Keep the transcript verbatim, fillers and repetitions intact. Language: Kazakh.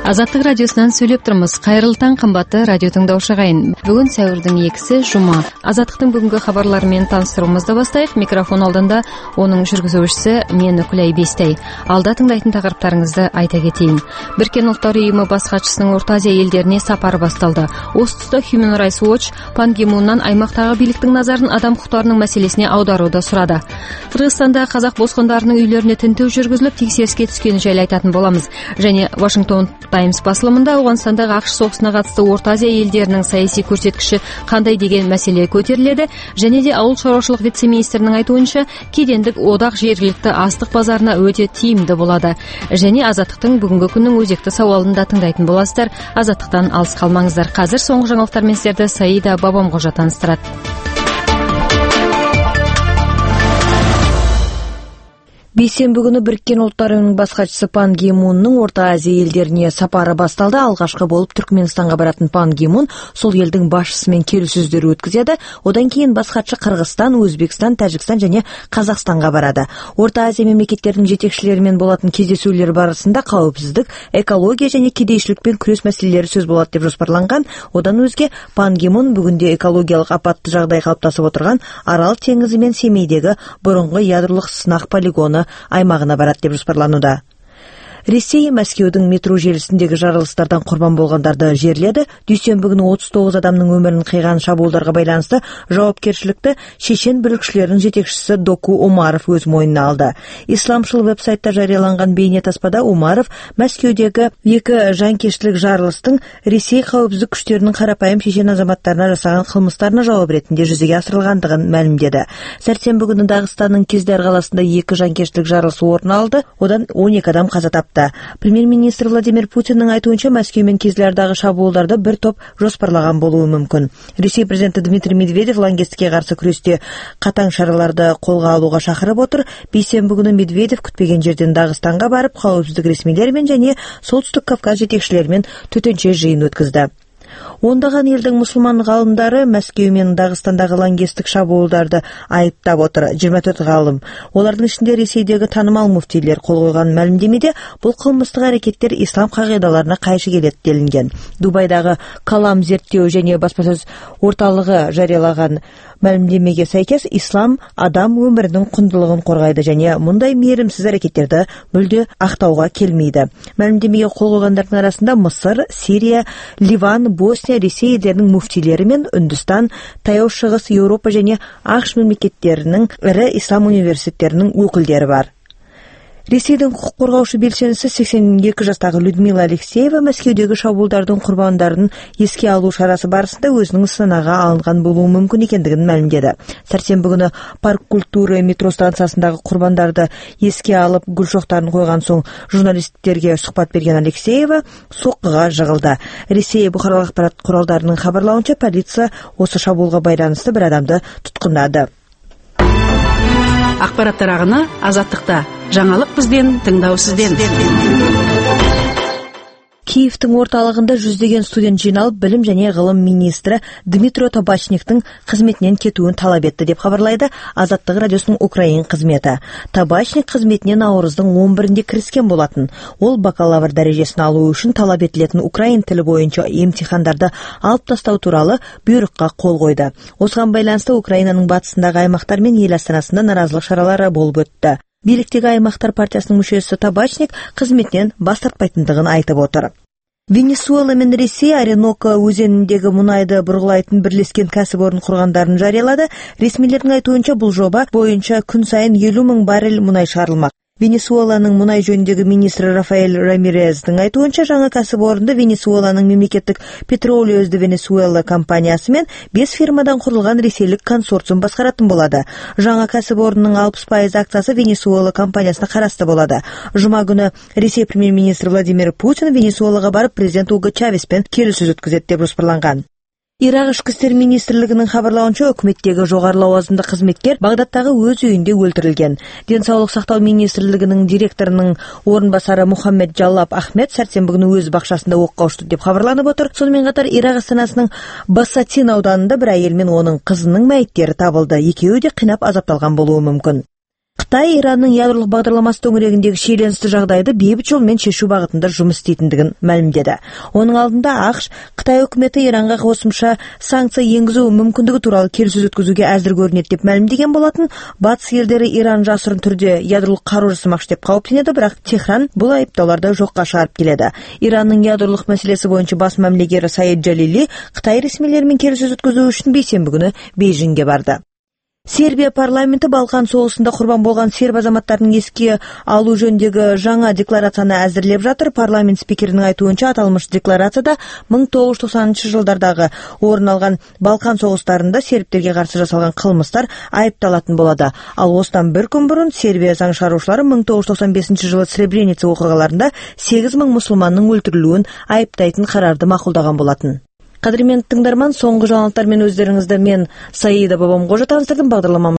Азаттык радиосунан сүйлөп турмуз. Кайрылуу таң, кымбатты радио тыңдоочу агайын. Бүгүн сәүрдүн экиси жума. Азаттыктын бүгүнкү кабарлары менен тааныштырууубузду бастайык. Микрофон алдында онун жүргүзүүчүсү мен Үкүлай Бестей. Алда тыңдайтын тақырыптарыңызды айта кетейин. Бириккен Улуттар уюму баш катчысынын Орто Азия элдерине сапары башталды. Остусто Human Rights Watch Пан Ги Мундан аймактагы бийликтин назарын адам укуктарынын маселесине аударууду сурады. Кыргызстанда казак боскондорунун үйлөрүнө тинтүү жүргүзүлүп, текшериске түшкөнү жайлы айтатын боламыз. Және Вашингтон Таймс басылымында Ауганстандагы АКШ согушуна катысты Орто Азия элдеринин саясий көрсөткүчү кандай деген маселе көтөрүлөдү. Және де ауыл шаруашылык вице-министринин айтуунча, кедендик одак жергиликтүү астык базарына өтө тийимдүү болот. Және Азаттыктын бүгүнкү күндүн өзөктүү сабалын да тыңдайтын боласыздар. Азаттыктан алыс калмаңыздар. Азыр соңку жаңылыктар менен сиздерди Саида Бабамкожо тааныштырат. Бейсенбі күнү Бириккен Улуттар уюмунун баш катчысы Пан Ги Муннун Орто Азия элдерине сапары башталды. Алгашкы болуп Түркмөнстанга баратын Пан Ги Мун сол элдин башчысы менен келүүсүздөр өткөзөдү. Одан кийин баш катчы Кыргызстан, Өзбекстан, Тажикстан жана Казакстанга барады. Орто Азия мамлекеттеринин жетекчилери менен болатын кездесүүлөр барысында каапсыздык, экология жана кедейчиликпен күрөш маселелери сөз болот деп жоспарланган. Одан өзге Пан Ги Мун бүгүндө экологиялык апаттуу жагдай калыптасып отурган Арал теңизи менен Семейдеги борунку ядролук сынак полигону аймагына барат деп жоспарланууда. Ресей Мәскеудің метро желісіндегі жарылыстардан құрбан болғандарды жерледі. Дүйсенбі күні отуз тогуз адамның өмірін кыйган шабуылдарға байланысты жауапкершілікті шешен бүлікшілердің жетекшісі Доку Умаров өз мойнына алды. Исламшыл веб-сайтта жарияланған бейнетаспада Умаров Мәскеудегі екі жанкештілік жарылыстың Ресей қауіпсіздік күштерінің қарапайым шешен азаматтарына жасаған кылмыстарына жауап ретінде жүзеге асырылғандығын мәлімдеді. Сәрсенбі күні Дагыстанның Кизляр қаласында екі жанкештілік жарылысы орын алды. Одан он эки адам каза тапты. Премьер-министр Владимир Путиннің айтуынша Мәскеу мен Кизлярдағы шабуылдарды бір топ жоспарлаган болуы мүмкін. Ресей президенті Дмитрий Медведев лаңкестікке қарсы күресте қатаң шараларды қолға алуға шақырып отыр. Бейсенбі күні Медведев күтпеген жерден Дагыстанға барып, қауіпсіздік ресмилермен және Солтүстік Кавказ жетекшілерімен төтенше жиын өткізді. Ондаған елдің мұсылман ғалымдары Мәскеу мен Дагыстандагы лаңкестик шабуылдарды айыптап отыр. жыйырма төрт ғалым. Олардың ішінде Ресейдегі танымал муфтийлер қол қойған мәлімдемеде бұл қылмыстық әрекеттер ислам қағидаларына қайшы келет делінген. Дубайдағы Калам зерттеу және баспасөз орталығы жариялаған мәлімдемеге сәйкес ислам адам өмірінің құндылығын қорғайды және мұндай мейірімсіз әрекеттерді мүлде ақтауға келмейді. Мәлімдемеге қол қойғандардың арасында Мысыр, Сирия, Ливан, Босния, Ресей елдерінің муфтилері мен Үндістан, Таяу Шығыс, Еуропа және АКШ мемлекеттерінің ірі ислам университеттерінің өкілдері бар. Ресейдің құқық қорғаушы белсендісі сексен екі жастағы Людмила Алексеева Мәскеудегі шабуылдардың құрбандарын еске алу шарасы барысында өзінің сынаға алынған болуы мүмкін екендігін мәлімдеді. Сәрсенбі күні Парк культуры метро станциясындағы құрбандарды еске алып гүл шоқтарын қойған соң журналисттерге сұхбат берген Алексеева соққыға жығылды. Ресей бұқаралық ақпарат құралдарының хабарлауынша полиция осы шабуылға байланысты бір адамды тұтқындады. Ақпараттар ағыны Азаттықта. Жаңалық бізден, тыңдау сізден. Киевтің орталығында жүздеген студент жиналып, білім және ғылым министрі Дмитрий Табачниктің қызметінен кетуін талап етті деп хабарлайды Азаттық радиосының Украин қызметі. Табачник қызметіне наурыздың он бірінде кіріскен болатын. Ол бакалавр дәрежесін алу үшін талап етілетін украин тілі бойынша емтихандарды алып тастау туралы бұйрыққа қол қойды. Осыған байланысты Украинаның батысындағы аймақтар мен ел астанасында наразылық шаралары болып өтті. Биліктегі аймақтар партиясының мүшесі Табачник қызметінен бас тартпайтындығын айтып отыр. Венесуэла мен Ресей Оренока өзеніндегі мұнайды бұрғылайтын бірлескен кәсіпорын құрғандарын жариялады. Ресмилердің айтуынша бұл жоба бойынша күн сайын елу мың баррель мұнай шығарылмақ. Венесуэланың мұнай жөніндегі министрі Рафаэль Рамирездің айтуынша жаңа кәсіпорынды Венесуэланың мемлекеттік Petroleos de Venezuela компаниясы мен бес фирмадан құрылған ресейлік консорциум басқаратын болады. Жаңа кәсіпорынның алпыс пайыз акциясы Венесуэла компаниясына қарасты болады. Жұма күні Ресей премьер-министрі Владимир Путин Венесуэлаға барып президент Уго Чавеспен келіссөз өткізеді деп жоспарланған. Ирак ішкі істер министрлігінің хабарлауынша үкіметтегі жоғары лауазымды қызметкер Багдадтағы өз үйінде өлтірілген. Денсаулық сақтау министрлігінің директорының орынбасары Мухаммед Джаллаб Ахмед сәрсенбі күні өз бақшасында оққа ұшты деп хабарланып отыр. Сонымен қатар Ирак астанасының Басатин ауданында бір әйел мен оның қызының мәйіттері табылды. Екеуі де қинап азапталған болуы мүмкін. Кытай Иранның ядролук багдарламасы төңөрөгүндөгү шиеленисті жагдайды бейбит жолмен чечүү багытында жумуш иштейтиндигин маалимдеди. Онун алдында АКШ Кытай өкмөтү Иранга кошумча санкция энгизүү мүмкүндүгү тууралуу келишүү өткөзүүгө азыр көрүнөт деп маалимдеген болотун. Батыс элдери Иран жасырын түрдө ядролук каруу жасамакчы деп кауптенеди, бирок Техран бул айыптоолорду жокко чыгарып келеди. Иранның ядролук маселеси боюнча бас мамилегери Саид Жалили Кытай ресмилери менен келишүү өткөзүү үчүн бейшемби күнү Бейжиңге барды. Сербия парламенти Балкан согушунда курбан болгон серб азаматтарынын эске алуу жөнүндөгү жаңа декларацияны азырлап жатыр. Парламент спикеринин айтуунча, аталмыш декларацияда миң тогуз жүз токсонунчу жылдардагы орун алган Балкан согуштарында сербтерге каршы жасалган кылмыштар айыпталатын болот. Ал осудан бир күн мурун Сербия заң чыгаруучулары миң тогуз жүз токсон бешинчи жылы Сребреница окуяларында сегиз миң мусулмандын өлтүрүлүүн айыптайтын карарды макулдаган болотун. Кадырман тыңдарман, соңку жаңылыктар менен өздөрүңүздө мен Саида Бабамгожа таныстырдым. Багдарламамыз